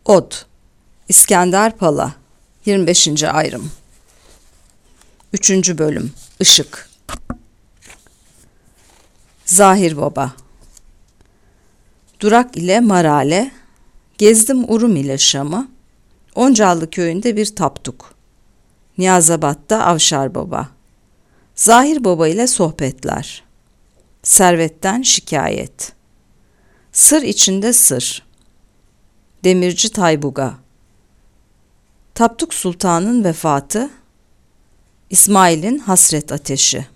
Od İskender Pala 25. Ayrım 3. Bölüm Işık Zahir Baba Durak ile Marale, gezdim Urum ile Şam'ı, Oncalı köyünde bir taptuk. Niyazabat'ta Avşar Baba. Zahir Baba ile sohbetler. Servetten şikayet. Sır içinde sır. Demirci Taybuga. Tapduk Sultan'ın vefatı. İsmail'in hasret ateşi.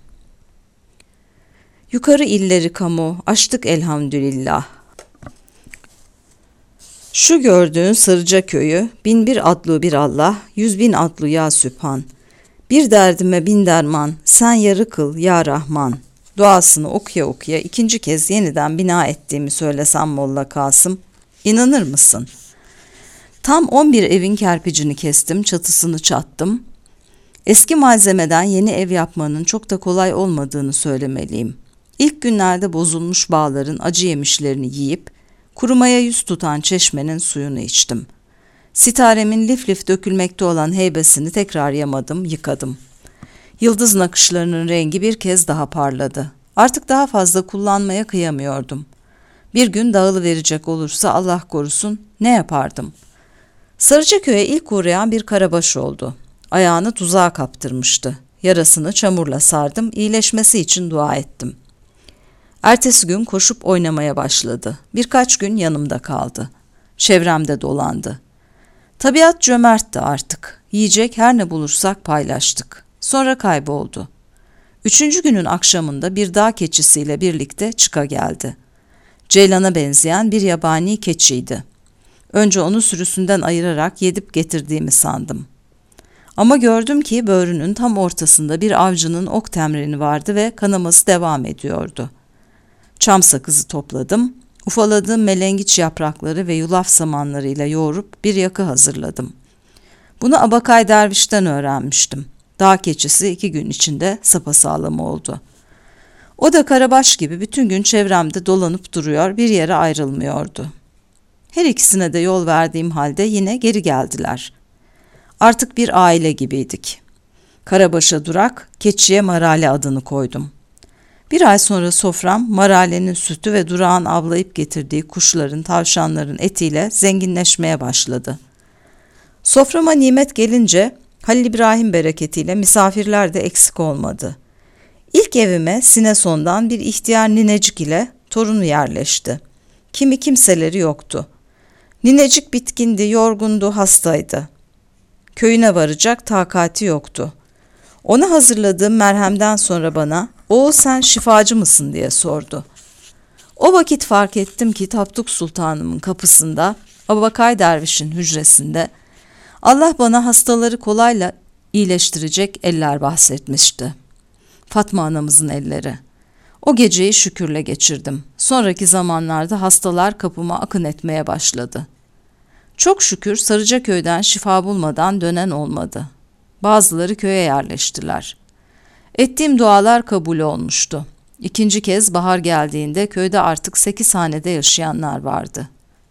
Yukarı illeri kamu açtık elhamdülillah. Şu gördüğün Sırca köyü, 1001 adlı bir Allah, 100.000 adlı ya Sübhan. Bir derdime bin derman, sen yarı kıl ya Rahman. Duasını okuya okuya ikinci kez yeniden bina ettiğimi söylesem Molla Kasım, inanır mısın? Tam 11 evin kerpicini kestim, çatısını çattım. Eski malzemeden yeni ev yapmanın çok da kolay olmadığını söylemeliyim. İlk günlerde bozulmuş bağların acı yemişlerini yiyip, kurumaya yüz tutan çeşmenin suyunu içtim. Sitaremin lif lif dökülmekte olan heybesini tekrar yamadım, yıkadım. Yıldız nakışlarının rengi bir kez daha parladı. Artık daha fazla kullanmaya kıyamıyordum. Bir gün dağılıverecek olursa Allah korusun ne yapardım? Sarıcaköy'e ilk uğrayan bir karabaş oldu. Ayağını tuzağa kaptırmıştı. Yarasını çamurla sardım, iyileşmesi için dua ettim. Ertesi gün koşup oynamaya başladı. Birkaç gün yanımda kaldı. Çevremde dolandı. Tabiat cömertti artık. Yiyecek her ne bulursak paylaştık. Sonra kayboldu. 3. günün akşamında bir dağ keçisiyle birlikte çıka geldi. Ceylana benzeyen bir yabani keçiydi. Önce onu sürüsünden ayırarak yedip getirdiğimi sandım. Ama gördüm ki böğrünün tam ortasında bir avcının ok temrini vardı ve kanaması devam ediyordu. Çam sakızı topladım, ufaladığım melengiç yaprakları ve yulaf samanlarıyla yoğurup bir yakı hazırladım. Bunu Abakay Derviş'ten öğrenmiştim. Dağ keçisi 2 gün içinde sapasağlam oldu. O da karabaş gibi bütün gün çevremde dolanıp duruyor, bir yere ayrılmıyordu. Her ikisine de yol verdiğim halde yine geri geldiler. Artık bir aile gibiydik. Karabaş'a Durak, keçiye Marale adını koydum. Bir ay sonra sofram Marale'nin sütü ve Durak'ın avlayıp getirdiği kuşların, tavşanların etiyle zenginleşmeye başladı. Soframa nimet gelince Halil İbrahim bereketiyle misafirler de eksik olmadı. İlk evime Sineson'dan bir ihtiyar ninecik ile torunu yerleşti. Kimi kimseleri yoktu. Ninecik bitkindi, yorgundu, hastaydı. Köyüne varacak takati yoktu. Ona hazırladığım merhemden sonra bana, "Oğul sen şifacı mısın?" diye sordu. O vakit fark ettim ki Tapduk Sultanımın kapısında, Abakay Derviş'in hücresinde, Allah bana hastaları kolayla iyileştirecek eller bahsetmişti. Fatma anamızın elleri. O geceyi şükürle geçirdim. Sonraki zamanlarda hastalar kapıma akın etmeye başladı. Çok şükür Sarıcaköy'den şifa bulmadan dönen olmadı. Bazıları köye yerleştiler. Ettiğim dualar kabul olmuştu. İkinci kez bahar geldiğinde köyde artık 8 hanede yaşayanlar vardı.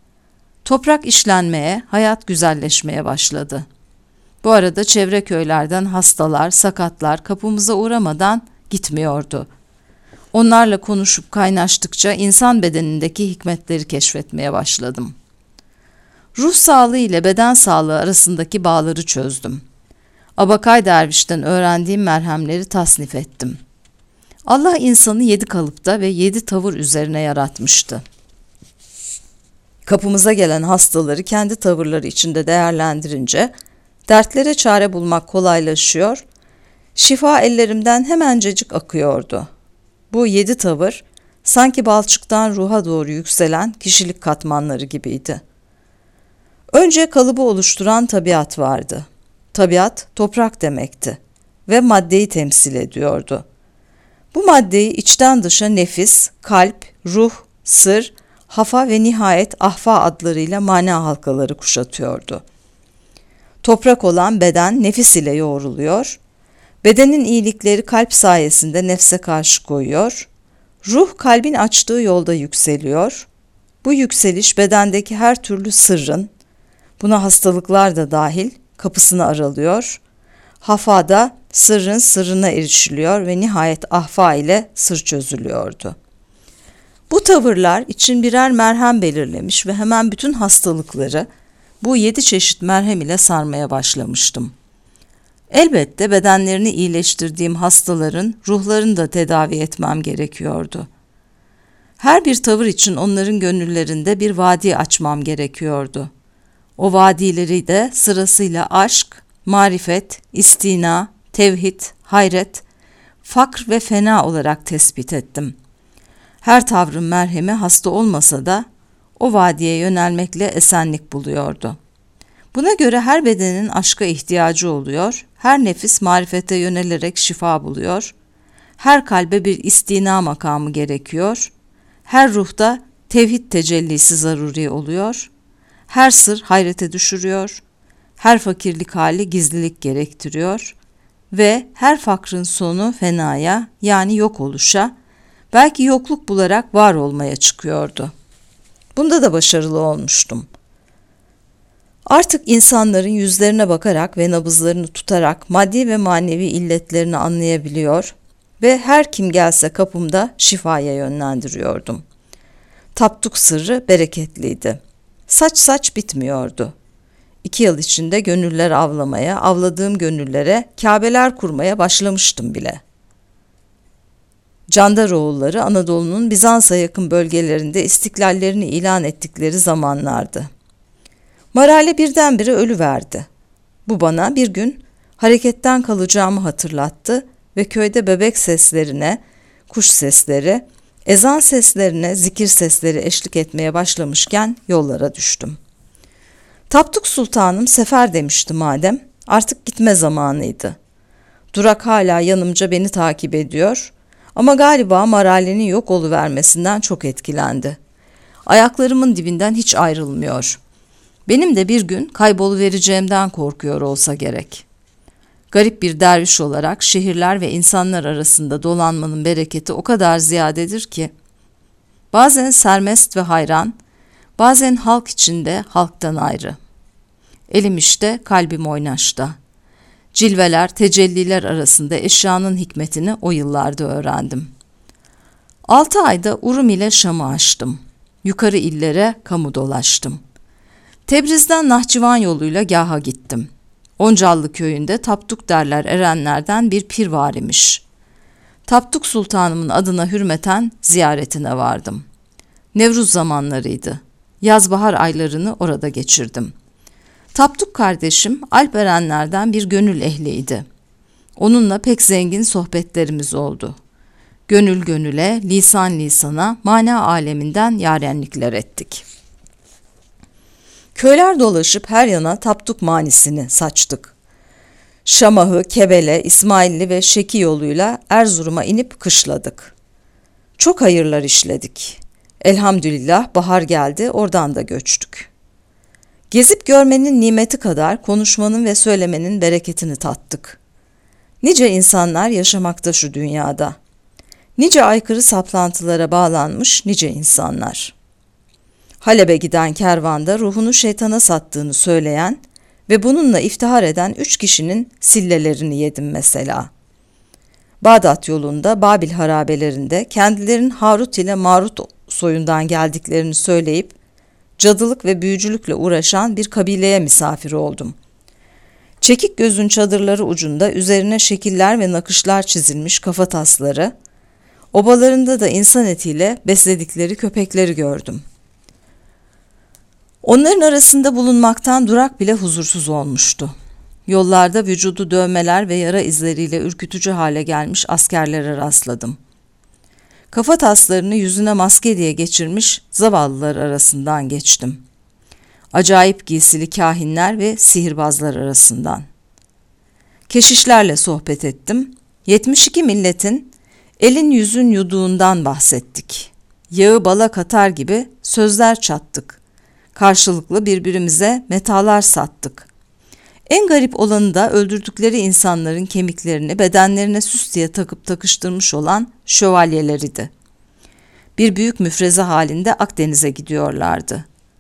Toprak işlenmeye, hayat güzelleşmeye başladı. Bu arada çevre köylerden hastalar, sakatlar kapımıza uğramadan gitmiyordu. Onlarla konuşup kaynaştıkça insan bedenindeki hikmetleri keşfetmeye başladım. Ruh sağlığı ile beden sağlığı arasındaki bağları çözdüm. Abakay Derviş'ten öğrendiğim merhemleri tasnif ettim. Allah insanı 7 kalıpta ve 7 tavır üzerine yaratmıştı. Kapımıza gelen hastaları kendi tavırları içinde değerlendirince dertlere çare bulmak kolaylaşıyor, şifa ellerimden hemencecik akıyordu. Bu 7 tavır sanki balçıktan ruha doğru yükselen kişilik katmanları gibiydi. Önce kalıbı oluşturan tabiat vardı. Tabiat toprak demekti ve maddeyi temsil ediyordu. Bu maddeyi içten dışa nefis, kalp, ruh, sır, hafa ve nihayet ahfa adlarıyla mana halkaları kuşatıyordu. Toprak olan beden nefis ile yoğruluyor, bedenin iyilikleri kalp sayesinde nefse karşı koyuyor, ruh kalbin açtığı yolda yükseliyor, bu yükseliş bedendeki her türlü sırrın, Buna hastalıklar da dahil kapısını aralıyor. Hafada sırrın sırrına erişiliyor ve nihayet ahfa ile sır çözülüyordu. Bu tavırlar için birer merhem belirlemiş ve hemen bütün hastalıkları bu 7 çeşit merhem ile sarmaya başlamıştım. Elbette bedenlerini iyileştirdiğim hastaların ruhlarını da tedavi etmem gerekiyordu. Her bir tavır için onların gönüllerinde bir vadi açmam gerekiyordu. O vadileri de sırasıyla aşk, marifet, istina, tevhid, hayret, fakr ve fena olarak tespit ettim. Her tavrın merhemi hasta olmasa da o vadiye yönelmekle esenlik buluyordu. Buna göre her bedenin aşka ihtiyacı oluyor, her nefis marifete yönelerek şifa buluyor, her kalbe bir istina makamı gerekiyor, her ruhta tevhid tecellisi zaruri oluyor, her sır hayrete düşürüyor, her fakirlik hali gizlilik gerektiriyor ve her fakrın sonu fenaya yani yok oluşa, belki yokluk bularak var olmaya çıkıyordu. Bunda da başarılı olmuştum. Artık insanların yüzlerine bakarak ve nabızlarını tutarak maddi ve manevi illetlerini anlayabiliyor ve her kim gelse kapımda şifaya yönlendiriyordum. Tapduk sırrı bereketliydi. Saç bitmiyordu. 2 yıl içinde gönüller avlamaya, avladığım gönüllere Kabeler kurmaya başlamıştım bile. Candaroğulları Anadolu'nun Bizans'a yakın bölgelerinde istiklallerini ilan ettikleri zamanlardı. Marale birdenbire ölüverdi. Bu bana bir gün hareketten kalacağımı hatırlattı ve köyde bebek seslerine, kuş sesleri, ezan seslerine, zikir sesleri eşlik etmeye başlamışken yollara düştüm. Tapduk Sultanım sefer demişti madem, artık gitme zamanıydı. Durak hala yanımca beni takip ediyor ama galiba Marale'nin yok oluvermesinden çok etkilendi. Ayaklarımın dibinden hiç ayrılmıyor. Benim de bir gün kayboluvereceğimden korkuyor olsa gerek. Garip bir derviş olarak şehirler ve insanlar arasında dolanmanın bereketi o kadar ziyadedir ki, bazen sermest ve hayran, bazen halk içinde halktan ayrı. Elim işte, kalbim oynaşta. Cilveler, tecelliler arasında eşyanın hikmetini o yıllarda öğrendim. 6 ayda Urum ile Şam'ı aştım. Yukarı illere kamu dolaştım. Tebriz'den Nahçıvan yoluyla Gah'a gittim. Oncallı köyünde Tapduk derler erenlerden bir pir var imiş. Tapduk Sultanımın adına hürmeten ziyaretine vardım. Nevruz zamanlarıydı. Yaz-bahar aylarını orada geçirdim. Tapduk kardeşim Alp erenlerden bir gönül ehliydi. Onunla pek zengin sohbetlerimiz oldu. Gönül gönüle, lisan lisana, mana aleminden yarenlikler ettik. Köyler dolaşıp her yana Tapduk manisini saçtık. Şamahı, Kebele, İsmailli ve Şeki yoluyla Erzurum'a inip kışladık. Çok hayırlar işledik. Elhamdülillah bahar geldi, oradan da göçtük. Gezip görmenin nimeti kadar konuşmanın ve söylemenin bereketini tattık. Nice insanlar yaşamakta şu dünyada. Nice aykırı saplantılara bağlanmış nice insanlar. Halep'e giden kervanda ruhunu şeytana sattığını söyleyen ve bununla iftihar eden 3 kişinin sillelerini yedim mesela. Bağdat yolunda Babil harabelerinde kendilerinin Harut ile Marut soyundan geldiklerini söyleyip cadılık ve büyücülükle uğraşan bir kabileye misafir oldum. Çekik gözün çadırları ucunda üzerine şekiller ve nakışlar çizilmiş kafatasları, obalarında da insan etiyle besledikleri köpekleri gördüm. Onların arasında bulunmaktan durak bile huzursuz olmuştu. Yollarda vücudu dövmeler ve yara izleriyle ürkütücü hale gelmiş askerlere rastladım. Kafa taslarını yüzüne maske diye geçirmiş zavallılar arasından geçtim. Acayip giysili kahinler ve sihirbazlar arasından. Keşişlerle sohbet ettim. 72 milletin elin yüzün yuduğundan bahsettik. Yağı bala katar gibi sözler çattık. Karşılıklı birbirimize metalar sattık. En garip olanı da öldürdükleri insanların kemiklerini bedenlerine süs diye takıp takıştırmış olan şövalyeleriydi. Bir büyük müfreze halinde Akdeniz'e gidiyorlardı.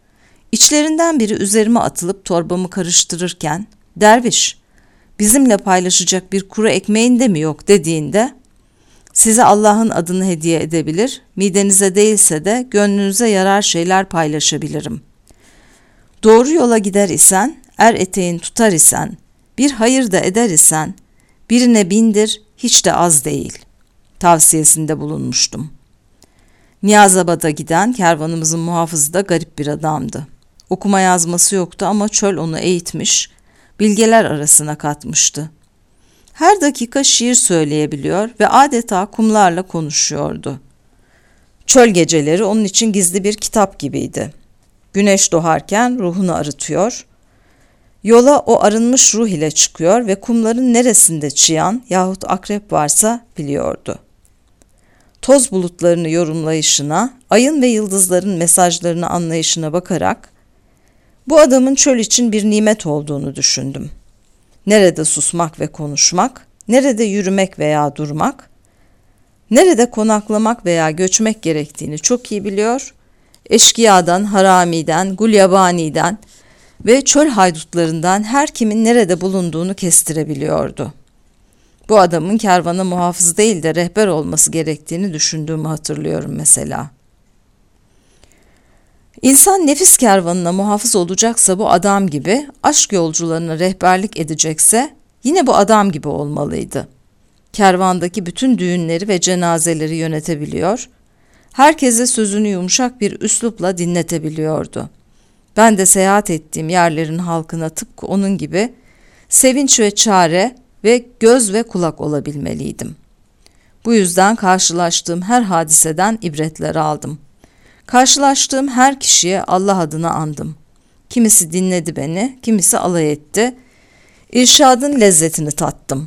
İçlerinden biri üzerime atılıp torbamı karıştırırken, "Derviş, bizimle paylaşacak bir kuru ekmeğin de mi yok?" dediğinde, "Size Allah'ın adını hediye edebilir, midenize değilse de gönlünüze yarar şeyler paylaşabilirim. Doğru yola gider isen, er eteğin tutar isen, bir hayır da eder isen, birine bindir, hiç de az değil" tavsiyesinde bulunmuştum. Niyazabad'a giden kervanımızın muhafızı da garip bir adamdı. Okuma yazması yoktu ama çöl onu eğitmiş, bilgeler arasına katmıştı. Her dakika şiir söyleyebiliyor ve adeta kumlarla konuşuyordu. Çöl geceleri onun için gizli bir kitap gibiydi. Güneş doğarken ruhunu arıtıyor, yola o arınmış ruh ile çıkıyor ve kumların neresinde çıyan yahut akrep varsa biliyordu. Toz bulutlarını yorumlayışına, ayın ve yıldızların mesajlarını anlayışına bakarak, bu adamın çöl için bir nimet olduğunu düşündüm. Nerede susmak ve konuşmak, nerede yürümek veya durmak, nerede konaklamak veya göçmek gerektiğini çok iyi biliyor, eşkıyadan, haramiden, gulyabani'den ve çöl haydutlarından her kimin nerede bulunduğunu kestirebiliyordu. Bu adamın kervana muhafız değil de rehber olması gerektiğini düşündüğümü hatırlıyorum mesela. İnsan nefis kervanına muhafız olacaksa bu adam gibi, aşk yolcularına rehberlik edecekse yine bu adam gibi olmalıydı. Kervandaki bütün düğünleri ve cenazeleri yönetebiliyor, herkese sözünü yumuşak bir üslupla dinletebiliyordu. Ben de seyahat ettiğim yerlerin halkına tıpkı onun gibi sevinç ve çare ve göz ve kulak olabilmeliydim. Bu yüzden karşılaştığım her hadiseden ibretler aldım. Karşılaştığım her kişiye Allah adına andım. Kimisi dinledi beni, kimisi alay etti. İrşadın lezzetini tattım.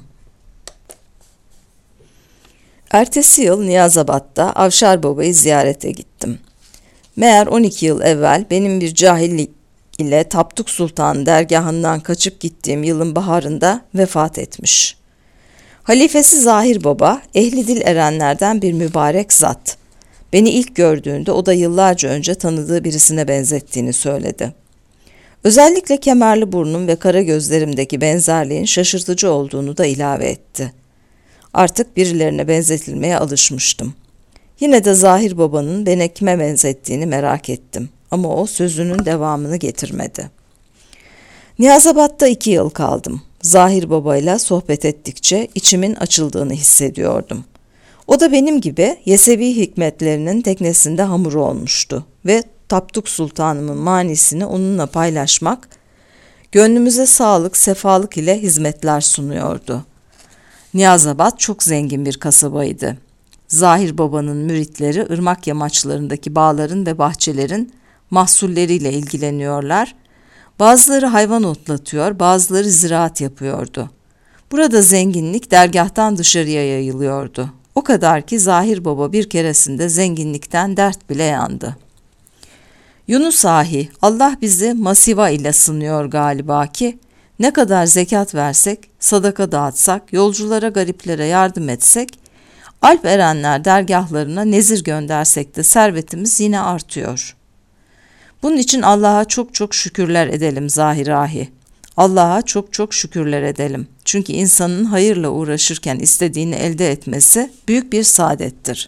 Ertesi yıl Niyazabad'da Avşar Baba'yı ziyarete gittim. Meğer 12 yıl evvel benim bir cahillik ile Tapduk Sultan dergahından kaçıp gittiğim yılın baharında vefat etmiş. Halifesi Zahir Baba, ehli dil erenlerden bir mübarek zat. Beni ilk gördüğünde o da yıllarca önce tanıdığı birisine benzettiğini söyledi. Özellikle kemerli burnum ve kara gözlerimdeki benzerliğin şaşırtıcı olduğunu da ilave etti. Artık birilerine benzetilmeye alışmıştım. Yine de Zahir Baba'nın beni kime benzettiğini merak ettim. Ama o sözünün devamını getirmedi. Niyazabad'da 2 yıl kaldım. Zahir Baba'yla sohbet ettikçe içimin açıldığını hissediyordum. O da benim gibi Yesevi hikmetlerinin teknesinde hamuru olmuştu ve Tapduk Sultanımın manisini onunla paylaşmak, gönlümüze sağlık, sefalık ile hizmetler sunuyordu. Niyazabad çok zengin bir kasabaydı. Zahir Baba'nın müritleri ırmak yamaçlarındaki bağların ve bahçelerin mahsulleriyle ilgileniyorlar. Bazıları hayvan otlatıyor, bazıları ziraat yapıyordu. Burada zenginlik dergahtan dışarıya yayılıyordu. O kadar ki Zahir Baba bir keresinde zenginlikten dert bile yandı. "Yunus ahi, Allah bizi masiva ile sınıyor galiba ki, ne kadar zekat versek, sadaka dağıtsak, yolculara, gariplere yardım etsek, Alp erenler dergahlarına nezir göndersek de servetimiz yine artıyor. Bunun için Allah'a çok çok şükürler edelim Zahirahi. Allah'a çok çok şükürler edelim. Çünkü insanın hayırla uğraşırken istediğini elde etmesi büyük bir saadettir.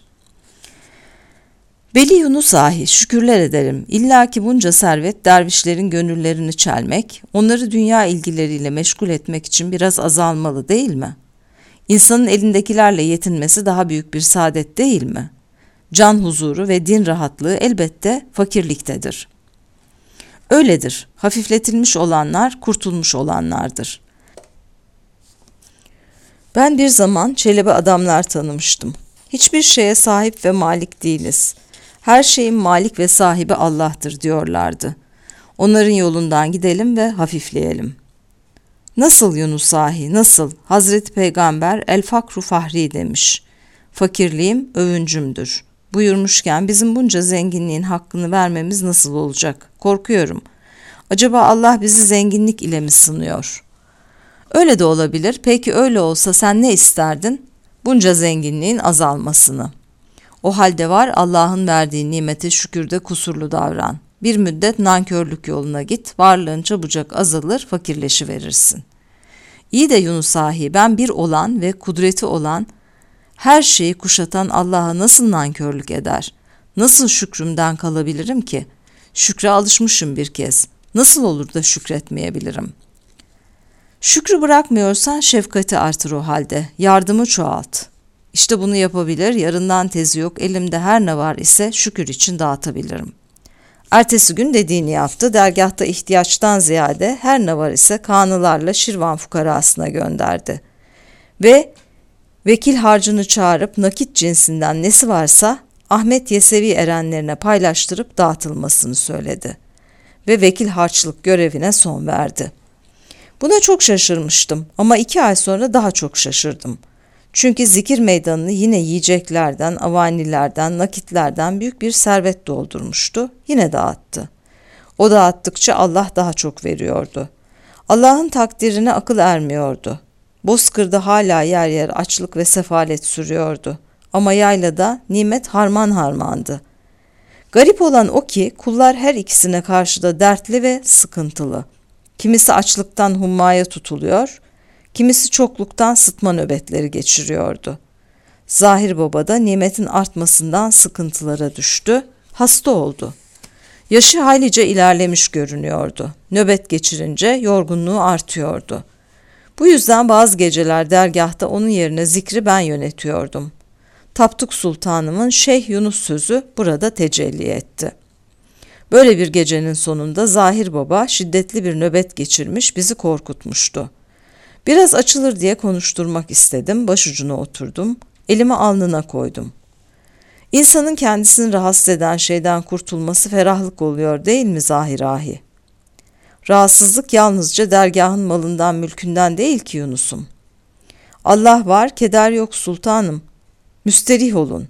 Veli Yunus ahi, şükürler ederim. İlla ki bunca servet dervişlerin gönüllerini çelmek, onları dünya ilgileriyle meşgul etmek için biraz azalmalı değil mi? İnsanın elindekilerle yetinmesi daha büyük bir saadet değil mi? Can huzuru ve din rahatlığı elbette fakirliktedir. Öyledir. Hafifletilmiş olanlar kurtulmuş olanlardır. Ben bir zaman Çelebi adamlar tanımıştım. Hiçbir şeye sahip ve malik değiliz. Her şeyin malik ve sahibi Allah'tır diyorlardı. Onların yolundan gidelim ve hafifleyelim. Nasıl Yunus ahi, nasıl? Hazreti Peygamber el fakru fahri demiş. Fakirliğim övüncümdür. Buyurmuşken bizim bunca zenginliğin hakkını vermemiz nasıl olacak? Korkuyorum. Acaba Allah bizi zenginlik ile mi sınıyor? Öyle de olabilir. Peki öyle olsa sen ne isterdin? Bunca zenginliğin azalmasını. O halde var Allah'ın verdiği nimete şükürde kusurlu davran. Bir müddet nankörlük yoluna git, varlığın çabucak azalır, fakirleşiverirsin. İyi de Yunus ahi, ben bir olan ve kudreti olan, her şeyi kuşatan Allah'a nasıl nankörlük eder? Nasıl şükrümden kalabilirim ki? Şükre alışmışım bir kez. Nasıl olur da şükretmeyebilirim? Şükrü bırakmıyorsan şefkati artır o halde, yardımı çoğalt. İşte bunu yapabilir, yarından tezi yok, elimde her ne var ise şükür için dağıtabilirim. Ertesi gün dediğini yaptı, dergahta ihtiyaçtan ziyade her ne var ise kanılarla Şirvan fukarasına gönderdi. Ve vekil harcını çağırıp nakit cinsinden nesi varsa Ahmet Yesevi erenlerine paylaştırıp dağıtılmasını söyledi. Ve vekil harçlık görevine son verdi. Buna çok şaşırmıştım ama 2 ay sonra daha çok şaşırdım. Çünkü zikir meydanını yine yiyeceklerden, avanilerden, nakitlerden büyük bir servet doldurmuştu. Yine dağıttı. O dağıttıkça Allah daha çok veriyordu. Allah'ın takdirine akıl ermiyordu. Bozkır'da hala yer yer açlık ve sefalet sürüyordu. Ama yaylada nimet harman harmandı. Garip olan o ki kullar her ikisine karşı da dertli ve sıkıntılı. Kimisi açlıktan hummaya tutuluyor, kimisi çokluktan sıtma nöbetleri geçiriyordu. Zahir Baba da nimetin artmasından sıkıntılara düştü, hasta oldu. Yaşı haylice ilerlemiş görünüyordu. Nöbet geçirince yorgunluğu artıyordu. Bu yüzden bazı geceler dergahta onun yerine zikri ben yönetiyordum. Tapduk Sultanımın Şeyh Yunus sözü burada tecelli etti. Böyle bir gecenin sonunda Zahir Baba şiddetli bir nöbet geçirmiş, bizi korkutmuştu. Biraz açılır diye konuşturmak istedim, başucuna oturdum, elimi alnına koydum. İnsanın kendisini rahatsız eden şeyden kurtulması ferahlık oluyor değil mi Zahir ahi? Rahatsızlık yalnızca dergahın malından mülkünden değil ki Yunus'um. Allah var, keder yok sultanım. Müsterih olun.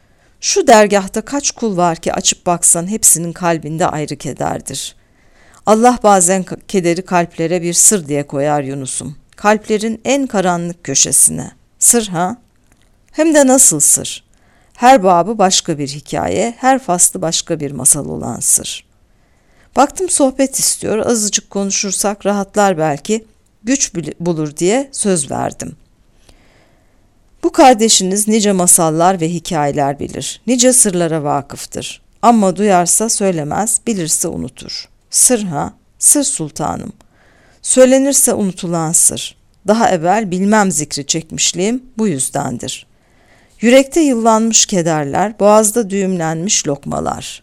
Şu dergahta kaç kul var ki açıp baksan hepsinin kalbinde ayrı kederdir. Allah bazen kederi kalplere bir sır diye koyar Yunus'um. Kalplerin en karanlık köşesine. Sır ha? Hem de nasıl sır? Her babı başka bir hikaye, her faslı başka bir masal olan sır. Baktım sohbet istiyor, azıcık konuşursak rahatlar belki, güç bulur diye söz verdim. Bu kardeşiniz nice masallar ve hikayeler bilir, nice sırlara vakıftır. Ama duyarsa söylemez, bilirse unutur. Sır ha? Sır sultanım. Söylenirse unutulan sır. Daha evvel bilmem zikri çekmişliğim bu yüzdendir. Yürekte yıllanmış kederler, boğazda düğümlenmiş lokmalar.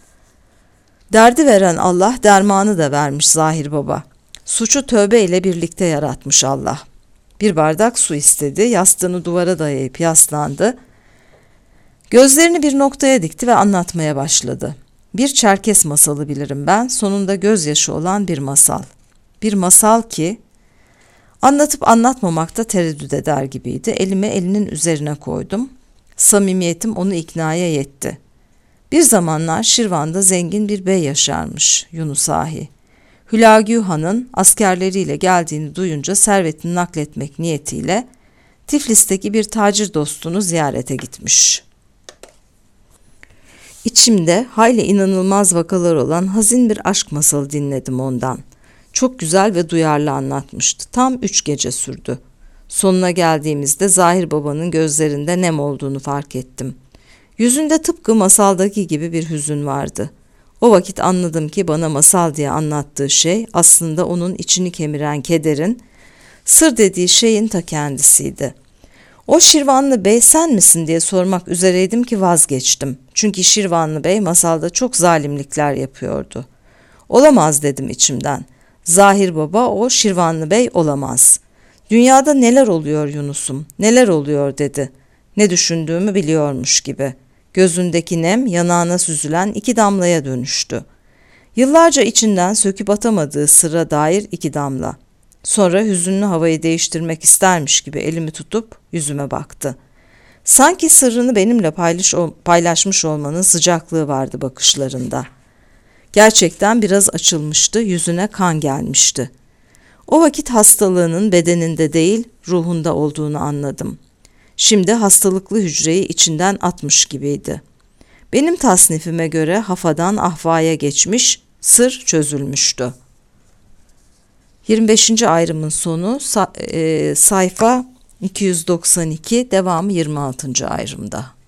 Derdi veren Allah dermanı da vermiş Zahir Baba. Suçu tövbe ile birlikte yaratmış Allah. Bir bardak su istedi, yastığını duvara dayayıp yaslandı. Gözlerini bir noktaya dikti ve anlatmaya başladı. Bir Çerkes masalı bilirim ben, sonunda gözyaşı olan bir masal. Bir masal ki anlatıp anlatmamakta tereddüt eder gibiydi. Elimi elinin üzerine koydum. Samimiyetim onu iknaya yetti. Bir zamanlar Şirvan'da zengin bir bey yaşarmış Yunus ahi. Hülagü Han'ın askerleriyle geldiğini duyunca servetini nakletmek niyetiyle Tiflis'teki bir tacir dostunu ziyarete gitmiş. İçimde hayli inanılmaz vakalar olan hazin bir aşk masalı dinledim ondan. Çok güzel ve duyarlı anlatmıştı. Tam 3 gece sürdü. Sonuna geldiğimizde Zahir Baba'nın gözlerinde nem olduğunu fark ettim. Yüzünde tıpkı masaldaki gibi bir hüzün vardı. O vakit anladım ki bana masal diye anlattığı şey aslında onun içini kemiren kederin, sır dediği şeyin ta kendisiydi. O Şirvanlı Bey sen misin diye sormak üzereydim ki vazgeçtim. Çünkü Şirvanlı Bey masalda çok zalimlikler yapıyordu. Olamaz dedim içimden. Zahir Baba o Şirvanlı Bey olamaz. Dünyada neler oluyor Yunus'um, neler oluyor dedi. Ne düşündüğümü biliyormuş gibi. Gözündeki nem yanağına süzülen 2 damlaya dönüştü. Yıllarca içinden söküp atamadığı sırra dair 2 damla. Sonra hüzünlü havayı değiştirmek istermiş gibi elimi tutup yüzüme baktı. Sanki sırrını benimle paylaşmış olmanın sıcaklığı vardı bakışlarında. Gerçekten biraz açılmıştı, yüzüne kan gelmişti. O vakit hastalığının bedeninde değil, ruhunda olduğunu anladım. Şimdi hastalıklı hücreyi içinden atmış gibiydi. Benim tasnifime göre hafadan ahvaya geçmiş, sır çözülmüştü. 25. ayrımın sonu sayfa 292, devamı 26. ayrımda.